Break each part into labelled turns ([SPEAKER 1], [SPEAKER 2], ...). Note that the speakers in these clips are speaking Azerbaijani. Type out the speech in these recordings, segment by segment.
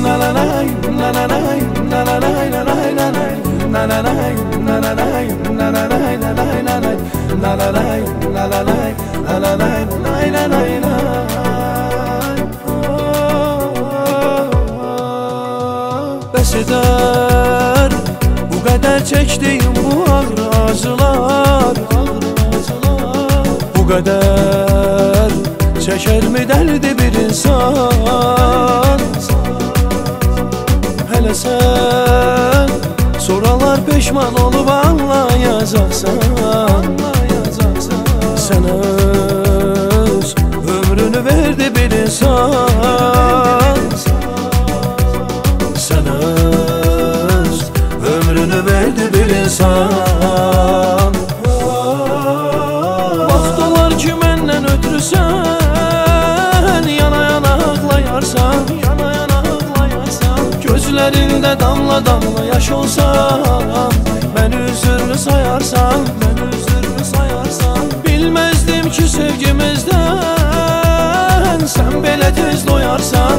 [SPEAKER 1] Bəs edər bu qədər çəkdiyim bu ağır acılar, bu qədər çəkərmi dərdi bir insan? Hələ sən soralar peşman olub anlayacaqsan. Sən öz ömrünü verdi bir insan. Sən öz ömrünü verdi bir insan. Vaxt olar ki məndən ötürü sən yana-yana ağlayarsan, gözlərində damla-damla yaş olsan, məni üzürlü sayarsan, bilməzdim ki sevgimizdən sən belə tez doyarsan,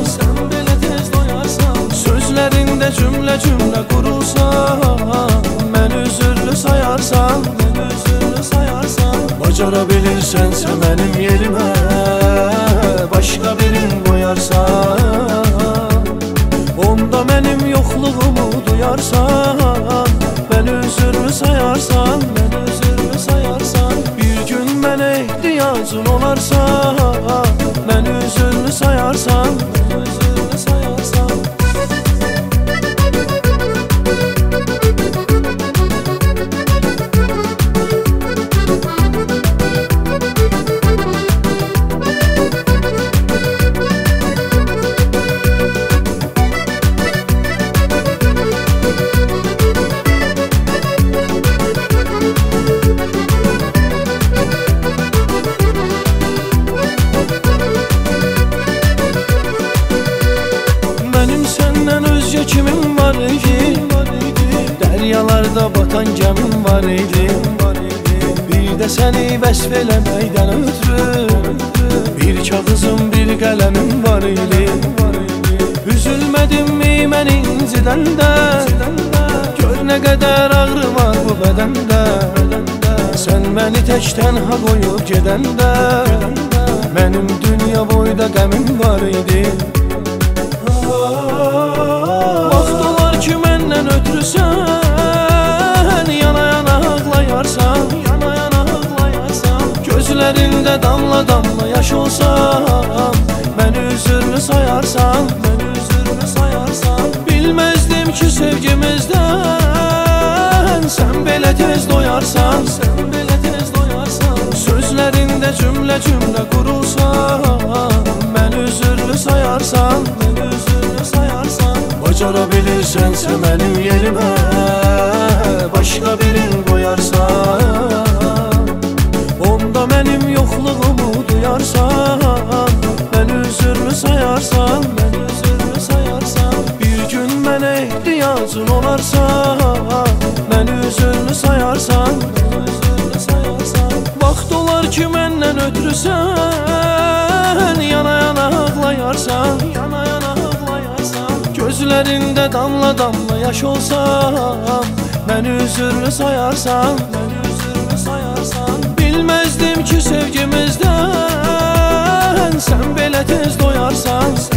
[SPEAKER 1] sözlərində cümlə-cümlə qurulsan, məni üzürlü sayarsan, bacara bilirsənsə mənim yerimə başqa birin qoyarsan, onda mənim yoxluğumu duyarsan, məni üzürlü sayarsan, bir gün mənə ehtiyacın olarsa, məni üzürlü sayarsan. Kimim var idi, dəryalarda batan gəmim var idi, bir də səni vəsf eləməkdən ötürü bir kağızım, bir qələmim var idi. Üzülmədimmi mən incidəndə, gör nə qədər ağrı var bu bədəndə, sən məni tək tənha qoyub gedəndə, mənim dünya boyda qəmim var idi. Vaxt olar ki məndən ötürü sən yana-yana ağlayarsan, gözlərində damla-damla yaş olsan, məni üzürlü sayarsan, bilməzdim ki sevgimizdən sən belə tez doyarsan, sözlərində cümlə-cümlə qurulsan, məni üzürlü sayarsan, bacara bilirsənsə mənim yerimə başqa birin qoyarsan, onda mənim yoxluğumu duyarsan, məni üzürlü sayarsan, bir gün mənə ehtiyacın olarsa, məni üzürlü sayarsan. Vaxt olar ki məndən ötürü sən yana-yana ağlayarsan, gözlərində damla-damla yaş olsan, məni üzürlü sayarsan, bilməzdim ki sevgimizdən sən belə tez doyarsan.